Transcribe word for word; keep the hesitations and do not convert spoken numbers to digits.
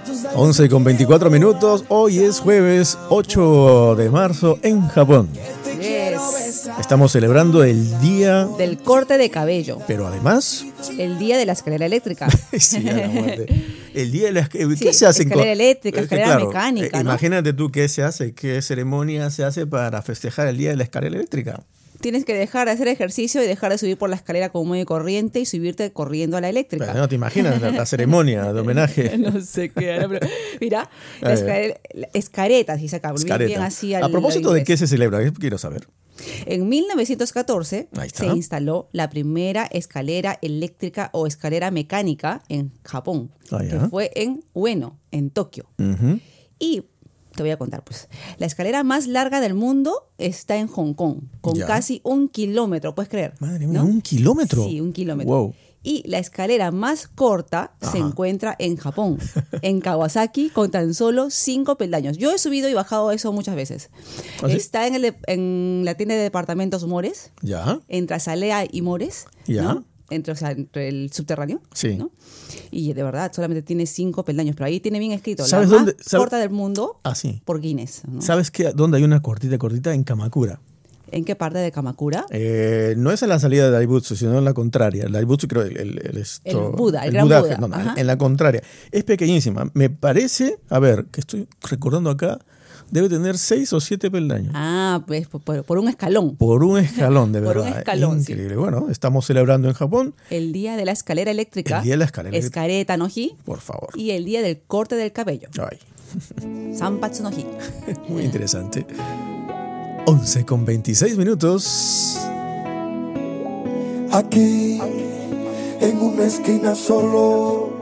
once con veinticuatro minutos. Hoy es jueves ocho de marzo en Japón. Yes. Estamos celebrando el día Del corte de cabello. Pero además, El día de la escalera eléctrica. sí, a la muerte. El día de la ¿qué Sí, se hace? escalera eléctrica, Es que, escalera claro, mecánica, eh, ¿no? Imagínate tú qué se hace, qué ceremonia se hace para festejar el día de la escalera eléctrica. Tienes que dejar de hacer ejercicio y dejar de subir por la escalera como muy corriente y subirte corriendo a la eléctrica. Pero no te imaginas la, la ceremonia de homenaje. No sé qué era, pero mira, A la ver. escalera, la escareta, si se acaba, bien, Escareta. bien así al- A propósito al de inglés. qué se celebra, ¿qué quiero saber? En mil novecientos catorce Ahí está. se instaló la primera escalera eléctrica o escalera mecánica en Japón, Ah, ya. que fue en Ueno, en Tokio. Ujú. Y te voy a contar, pues, la escalera más larga del mundo está en Hong Kong, con Ya. casi un kilómetro, ¿puedes creer? Madre mía, ¿no? ¿un kilómetro? Sí, un kilómetro. Wow. Y la escalera más corta Ajá. se encuentra en Japón, en Kawasaki, con tan solo cinco peldaños. Yo he subido y bajado eso muchas veces. ¿Ah, sí? Está en, el, de- en la tienda de departamentos Mores, ¿Ya? entre Azalea y Mores, Ya. ¿no? Entre, o sea, entre el subterráneo. Sí. ¿no? Y de verdad, solamente tiene cinco peldaños, pero ahí tiene bien escrito, la ¿Sabes más dónde- sabe- corta del mundo Ah, sí. por Guinness. ¿no? ¿Sabes qué? ¿Dónde hay una cortita, cortita? En Kamakura. ¿En qué parte de Kamakura? Eh, no es en la salida de Daibutsu, sino en la contraria. El Daibutsu creo el, el, el, esto- El Buda, el gran Buda. no, no, Ajá. en la contraria. Es pequeñísima. Me parece, a ver, que estoy recordando acá, debe tener seis o siete peldaños. Ah, pues por, por- por un escalón. Por un escalón, de Por un verdad. escalón, sí. Increíble. Bueno, estamos celebrando en Japón. El día de la escalera eléctrica. El día de la escalera eléctrica. Escareta no hi. Por favor. Y el día del corte del cabello. Ay, Sanpatsu no hi. muy interesante. once con veintiséis minutos. Aquí, en una esquina solo,